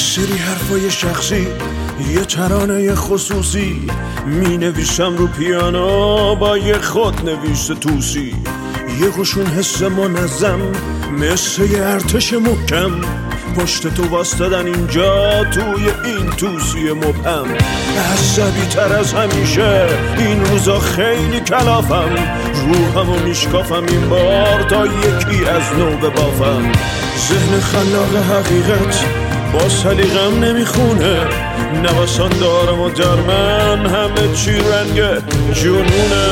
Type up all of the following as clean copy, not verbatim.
سری حرفای شخصی، یه ترانه خصوصی، می نویسم رو پیانو با یه خود نویس توسی. یه قشون حس منظم مثل یه ارتش محکم، پشت تو واسدادن اینجا توی این توسی مبهم. عصبی تر از همیشه این روزا خیلی کلافم، روحمو میشکافم این بار تا یکی از نو ببافم. ذهن خلاق حقیقت با سلیقم نمیخونه، نوسان دارم و در من همه چی رنگ جنونه.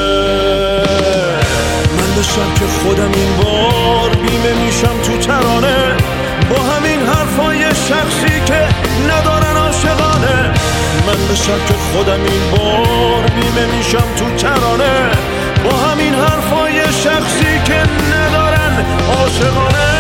من به سبک خودم این بار بیمه میشم تو ترانه، با همین حرفای شخصی که ندارن عاشقانه. من به سبک خودم این بار بیمه میشم تو ترانه، با همین حرفای شخصی که ندارن عاشقانه.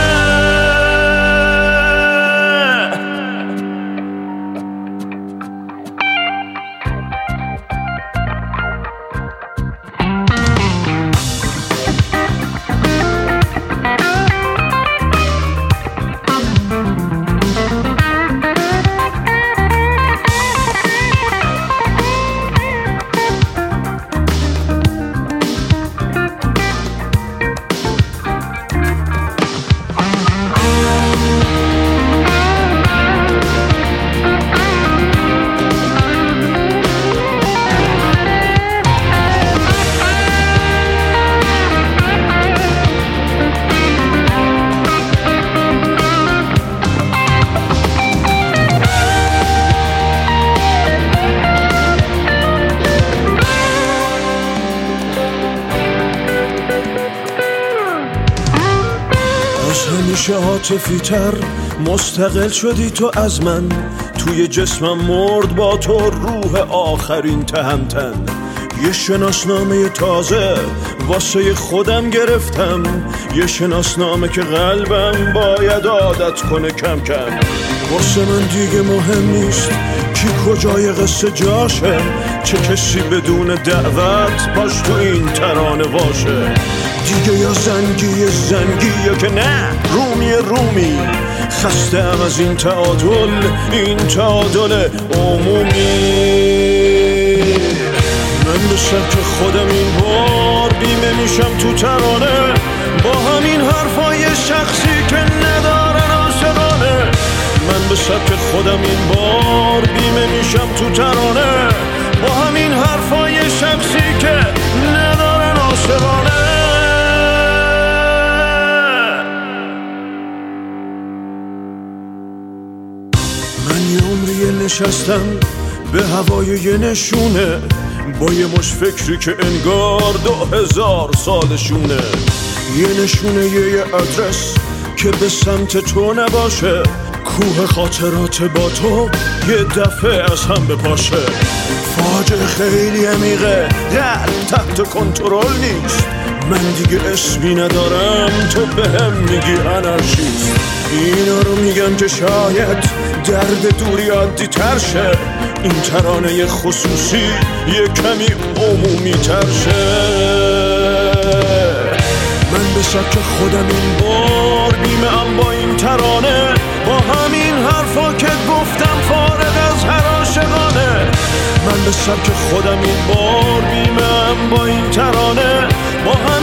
همیشه عاطفی تر مستقل شدی تو از من، توی جسمم مرد با تو روح آخرین تهمتن. یه شناسنامه تازه واسه خودم گرفتم، یه شناسنامه که قلبم باید عادت کنه کم کم. واسه من دیگه مهم نیست کی کجای قصه جاشه، چه کسی بدون دعوت باش تو این ترانه باشه. دیگه یا زنگی یا که نه رومی، خستم از این تعادل عمومی. من به سبک خودم این بار بیمه میشم تو ترانه، با همین حرفای شخصی که ندارن عاشقانه. من به سبک خودم این بار بیمه میشم تو ترانه، با همین حرفای شخصی که ندارن عاشقانه. من یه عمری نشستم به هوای یه نشونه، با یه مش فکری که انگار 2000 سالشونه. یه نشونه یه ادرس که به سمت تو نباشه، کوه خاطرات با تو یه دفعه از هم بپاشه. فاجعه خیلی عمیقه در تحت کنترل نیست، من دیگه اسمی ندارم تو بهم میگی انارشیست. اینا رو میگم که شاید درد دوری عادی تر شه، این ترانه خصوصی یه کمی عمومی تر شه. من به سبک خودم این بار بیمه ام با این ترانه، با همین حرفا که گفتم فارغ از هر عاشقانه. من به سبک خودم این بار بیمه ام با این ترانه، با